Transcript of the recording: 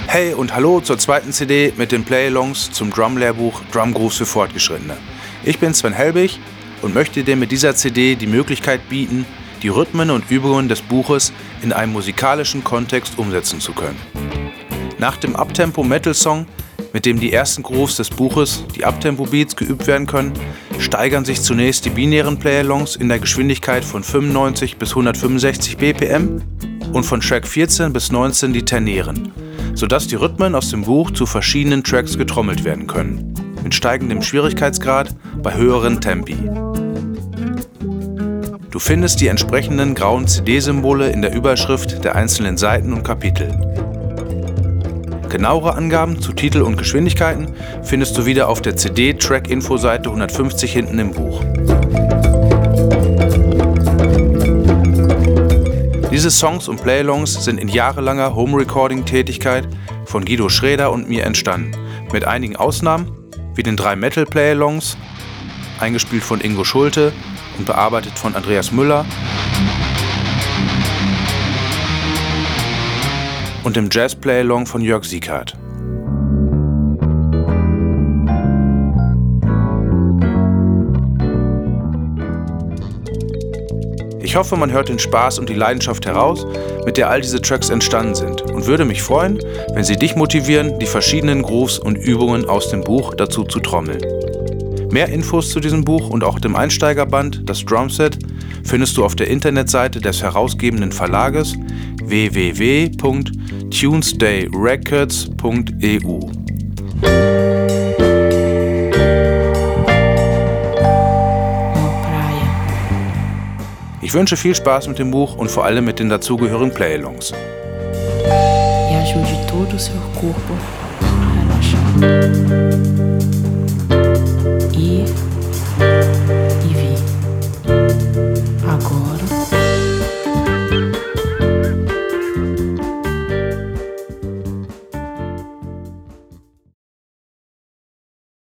Hey und hallo zur zweiten CD mit den Play-Alongs zum Drum-Lehrbuch Drum Grooves für Fortgeschrittene. Ich bin Sven Helbig und möchte dir mit dieser CD die Möglichkeit bieten, die Rhythmen und Übungen des Buches in einem musikalischen Kontext umsetzen zu können. Nach dem Uptempo-Metal-Song, mit dem die ersten Grooves des Buches, die Uptempo-Beats, geübt werden können, steigern sich zunächst die binären Play-Alongs in der Geschwindigkeit von 95 bis 165 BPM und von Track 14 bis 19 die ternären, sodass die Rhythmen aus dem Buch zu verschiedenen Tracks getrommelt werden können, mit steigendem Schwierigkeitsgrad bei höheren Tempi. Du findest die entsprechenden grauen CD-Symbole in der Überschrift der einzelnen Seiten und Kapitel. Genauere Angaben zu Titel und Geschwindigkeiten findest du wieder auf der CD-Track-Info-Seite 150 hinten im Buch. Diese Songs und Play-Alongs sind in jahrelanger Home-Recording-Tätigkeit von Guido Schraeder und mir entstanden, mit einigen Ausnahmen, wie den 3 Metal-Play-Alongs, eingespielt von Ingo Schulte und bearbeitet von Andreas Müller, und dem Jazz-Play-Along von Jörg Siekert. Ich hoffe, man hört den Spaß und die Leidenschaft heraus, mit der all diese Tracks entstanden sind, und würde mich freuen, wenn sie dich motivieren, die verschiedenen Grooves und Übungen aus dem Buch dazu zu trommeln. Mehr Infos zu diesem Buch und auch dem Einsteigerband, das Drumset, findest du auf der Internetseite des herausgebenden Verlages www.tunesdayrecords.eu. Ich wünsche viel Spaß mit dem Buch und vor allem mit den dazugehörigen Play-Alongs. E ajude todo o seu corpo a relaxar. E